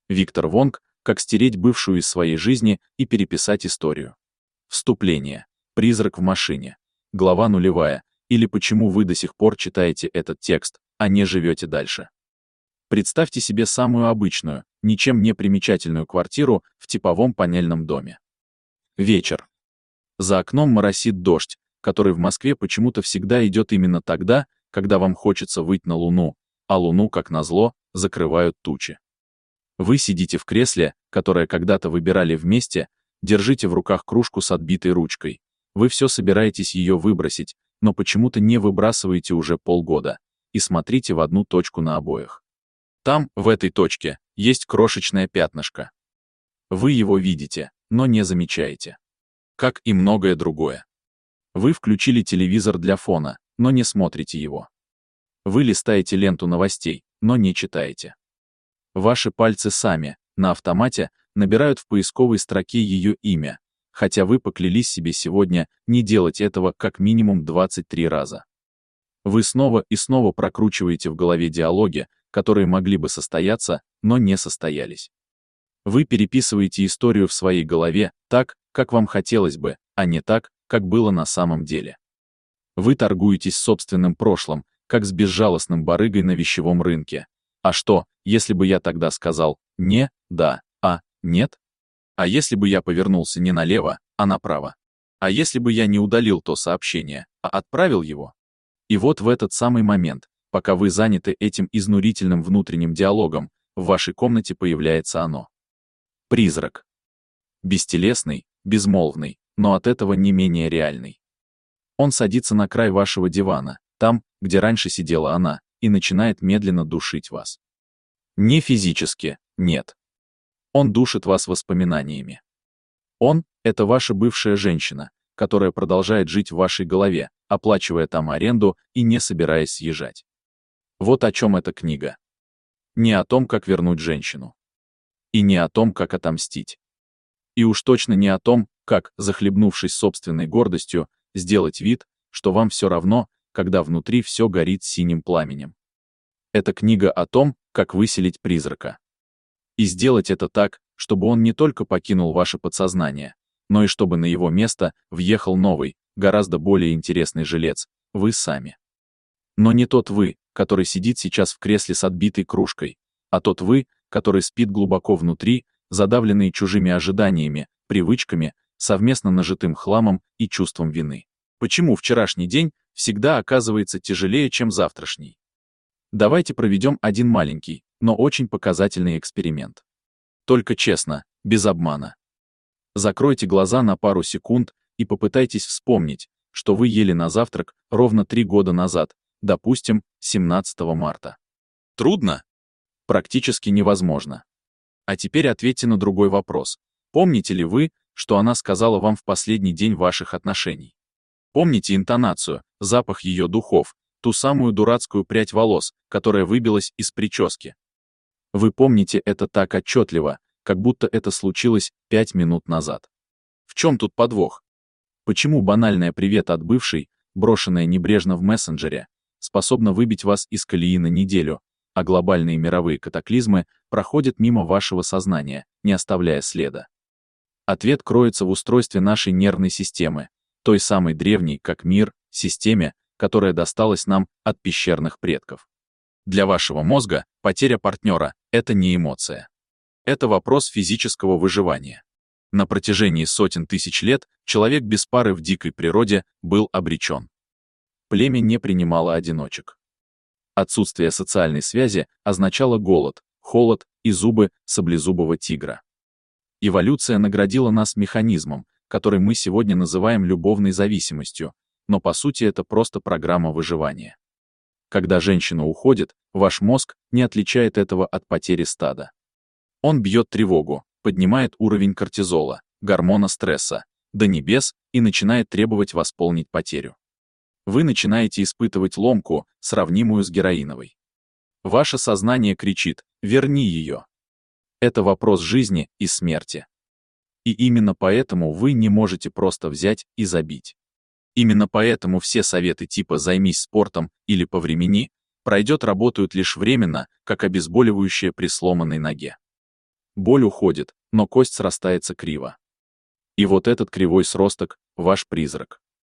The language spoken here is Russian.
Виктор Вонг «Как стереть бывшую из своей жизни и переписать историю». Вступление. Призрак в машине. Глава 0. Или почему вы до сих пор читаете этот текст, а не живете дальше. Представьте себе самую обычную, ничем не примечательную квартиру в типовом панельном доме. Вечер. За окном моросит дождь, который в Москве почему-то всегда идет именно тогда, когда вам хочется выйти на Луну, а Луну, как назло, закрывают тучи. Вы сидите в кресле, которое когда-то выбирали вместе, держите в руках кружку с отбитой ручкой. Вы все собираетесь ее выбросить, но почему-то не выбрасываете уже полгода, и смотрите в одну точку на обоях. Там, в этой точке, есть крошечное пятнышко. Вы его видите, но не замечаете. Как и многое другое. Вы включили телевизор для фона, но не смотрите его. Вы листаете ленту новостей, но не читаете. Ваши пальцы сами, на автомате, набирают в поисковой строке ее имя, хотя вы поклялись себе сегодня не делать этого как минимум 23 раза. Вы снова и снова прокручиваете в голове диалоги, которые могли бы состояться, но не состоялись. Вы переписываете историю в своей голове так, как вам хотелось бы, а не так, как было на самом деле. Вы торгуетесь собственным прошлым, как с безжалостным барыгой на вещевом рынке. А что, если бы я тогда сказал «не», «да», «а», «нет»? А если бы я повернулся не налево, а направо? А если бы я не удалил то сообщение, а отправил его? И вот в этот самый момент, пока вы заняты этим изнурительным внутренним диалогом, в вашей комнате появляется оно. Призрак. Бестелесный, безмолвный, но от этого не менее реальный. Он садится на край вашего дивана, там, где раньше сидела она, и начинает медленно душить вас. Не физически, нет. Он душит вас воспоминаниями. Он — это ваша бывшая женщина, которая продолжает жить в вашей голове, оплачивая там аренду и не собираясь съезжать. Вот о чем эта книга. Не о том, как вернуть женщину. И не о том, как отомстить. И уж точно не о том, как, захлебнувшись собственной гордостью, сделать вид, что вам все равно, когда внутри все горит синим пламенем. Это книга о том, как выселить призрака. И сделать это так, чтобы он не только покинул ваше подсознание, но и чтобы на его место въехал новый, гораздо более интересный жилец, вы сами. Но не тот вы, который сидит сейчас в кресле с отбитой кружкой, а тот вы, который спит глубоко внутри, задавленный чужими ожиданиями, привычками, совместно нажитым хламом и чувством вины. Почему вчерашний день всегда оказывается тяжелее, чем завтрашний? Давайте проведем один маленький, но очень показательный эксперимент. Только честно, без обмана. Закройте глаза на пару секунд и попытайтесь вспомнить, что вы ели на завтрак ровно 3 года назад, допустим, 17 марта. Трудно? Практически невозможно. А теперь ответьте на другой вопрос. Помните ли вы, что она сказала вам в последний день ваших отношений? Помните интонацию, запах ее духов, ту самую дурацкую прядь волос, которая выбилась из прически? Вы помните это так отчетливо, как будто это случилось 5 минут назад. В чем тут подвох? Почему банальное «привет» от бывшей, брошенное небрежно в мессенджере, способно выбить вас из колеи на неделю, а глобальные мировые катаклизмы проходят мимо вашего сознания, не оставляя следа? Ответ кроется в устройстве нашей нервной системы, той самой древней, как мир, системе, которая досталась нам от пещерных предков. Для вашего мозга потеря партнера — это не эмоция. Это вопрос физического выживания. На протяжении сотен тысяч лет человек без пары в дикой природе был обречен. Племя не принимало одиночек. Отсутствие социальной связи означало голод, холод и зубы саблезубого тигра. Эволюция наградила нас механизмом, который мы сегодня называем любовной зависимостью, но по сути это просто программа выживания. Когда женщина уходит, ваш мозг не отличает этого от потери стада. Он бьет тревогу, поднимает уровень кортизола, гормона стресса, до небес и начинает требовать восполнить потерю. Вы начинаете испытывать ломку, сравнимую с героиновой. Ваше сознание кричит «верни ее». Это вопрос жизни и смерти. И именно поэтому вы не можете просто взять и забить. Именно поэтому все советы типа «займись спортом» или «повремени» работают лишь временно, как обезболивающее при сломанной ноге. Боль уходит, но кость срастается криво. И вот этот кривой сросток – ваш призрак.